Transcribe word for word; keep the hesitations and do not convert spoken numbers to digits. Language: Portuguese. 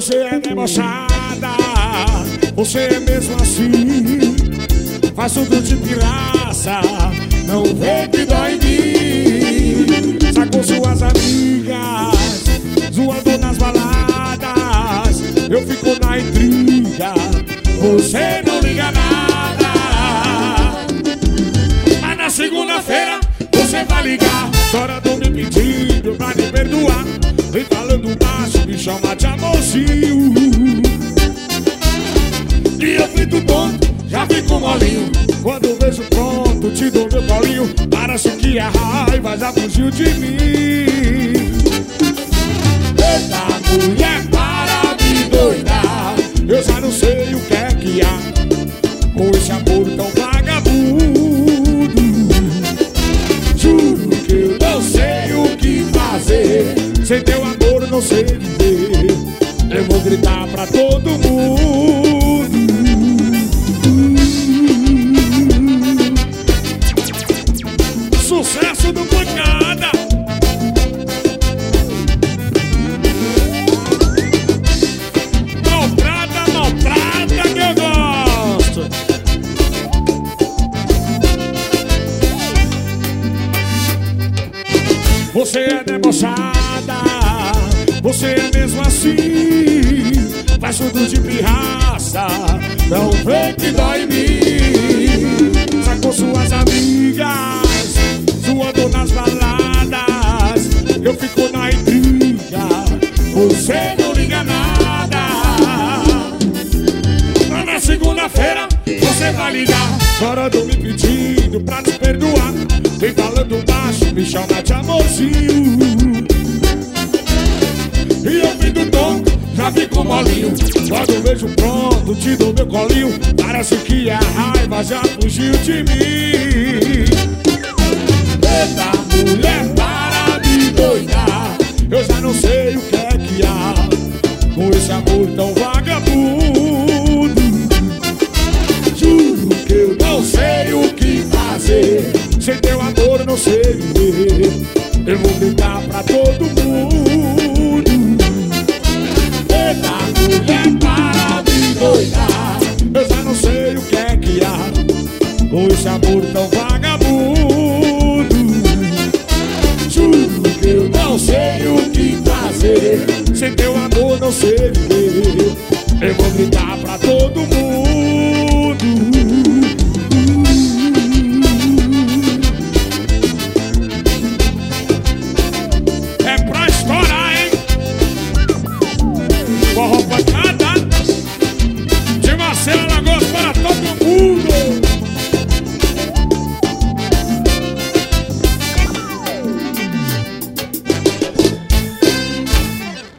Você é debochada, você é mesmo assim. Faz tudo de pirraça, não vê que dói em mim. Sacou suas amigas, zoando nas baladas. Eu fico na intriga, você não liga nada. Mas na segunda-feira você vai ligar, chorando me pedindo pra me perdoar. Vem falando baixo, me chama de amorzinho. E eu fico tonto, já fico molinho. Quando vejo pronto, te dou meu colinho. Parece que a raiva já fugiu de mim. Eita, mulher, para de doidar. Eu já não sei o que é que há com esse amor tão vagabundo. Juro que eu não sei o que fazer. Sem teu amor eu não sei viver. Eu vou gritar pra todo mundo. Sucesso do Pancada. Maltrata, maltrata que eu gosto. Você é debochada, você é mesmo assim. Faz tudo de pirraça, não vê que dói em mim. Sacou suas amigas, zoando nas baladas. Eu fico na intriga, você não liga nada. Mas na segunda-feira você vai ligar, chorando me pedindo pra te perdoar. Vem falando baixo, me chama de amorzinho. E eu fico tonto, já fico molinho. Quando vejo pronto, te dou meu colinho. Parece que a raiva já fugiu de mim. Eita, mulher, para de doidar. Eu já não sei o que é que há com esse amor tão vagabundo. Juro que eu não sei o que fazer. Sem teu amor eu não sei viver. Eu vou gritar pra todo mundo. Eita, mulher, para de doidar. Eu já não sei o que é que há com esse amor tão vagabundo.